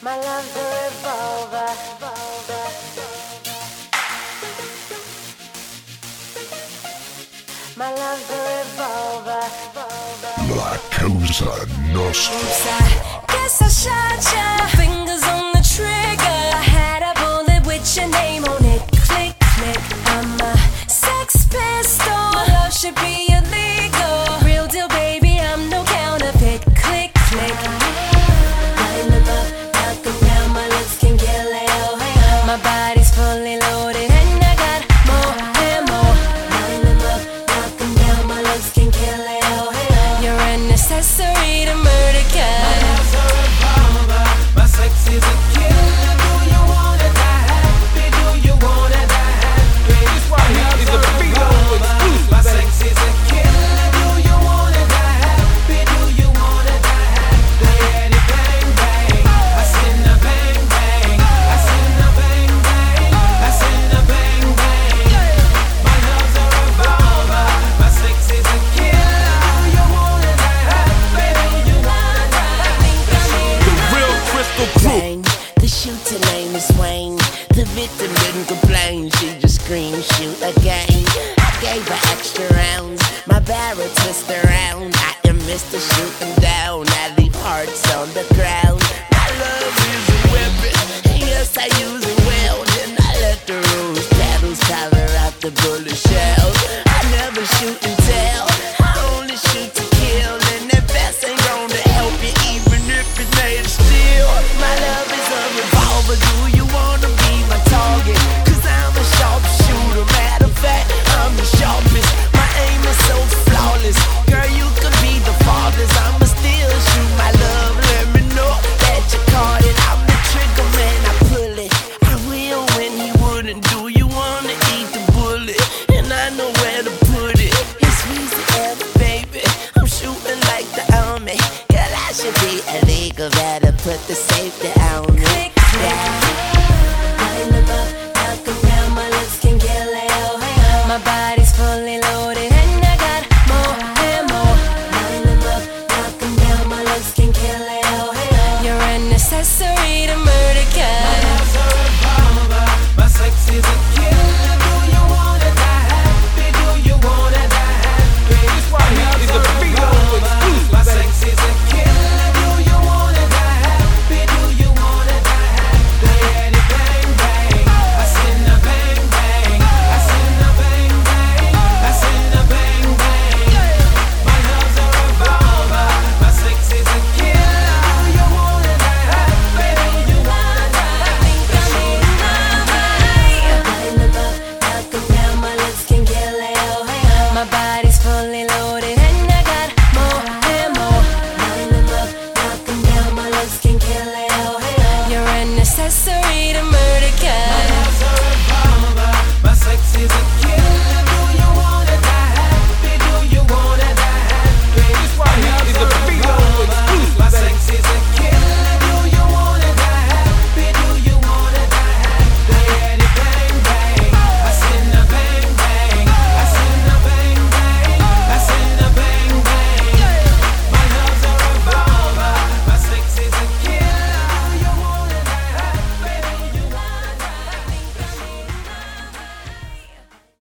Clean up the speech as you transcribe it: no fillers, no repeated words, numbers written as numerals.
My love's a revolver. My love's a revolver. La Cosa Nostra. Guess I shot ya. Fingers on the trigger. I had a bullet with your name on it. Click, click. I'm a sex pistol. My love should be illegal. Real deal, baby. I'm no counterfeit. Click, click. Line them up, knock them down. My looks can kill it. Oh, hey, my body's fully loaded and I got more and more. Line them up, knock them down. My looks can kill it. Oh, hey, you're an accessory to murder, My love's a revolver, my sex is a killer. Do you wanna die happy? Do you wanna die happy? This right here is a Philo exclusive. My sex is a killer. Do you wanna die happy? Do you wanna die happy? Daddy bang bang, I send a bang bang, I send a bang bang, I send a bang bang. My love's a revolver, my sex is a killer. Do you wanna die happy? Do you wanna die happy? The real Crystal Crew. Bang. The shooter name is Wayne. The victim didn't complain, she just screamed, shoot again. I gave her extra rounds, my barrel twist around. I am Mr. Shoot them down, I leave hearts on the ground. My love is a weapon, and yes I use it well. Then I let the rose petals cover out the bullet shells. I never shoot and tell, I only shoot to kill. And that vest ain't gonna help you even if it's made of steel. My love is a revolver, do you wanna be my target? Cause I'm a sharpshooter, matter of fact, I'm the sharpest. My aim is so flawless, girl you could be the farthest. I'ma still shoot my love, let me know that you caught it. I'm the trigger man, I pull it, I will when he wouldn't. Do you wanna eat the bullet? And I know where to put it. It's easy ever, baby, I'm shooting like the army. Girl, I should be illegal, better put the safety on me. click, click. Line them up, knock them down. My looks can kill it. Oh, hey, my body's fully loaded and I got more and more. Line them up, knock them down. My looks can kill it. Oh, hey, you're an accessory.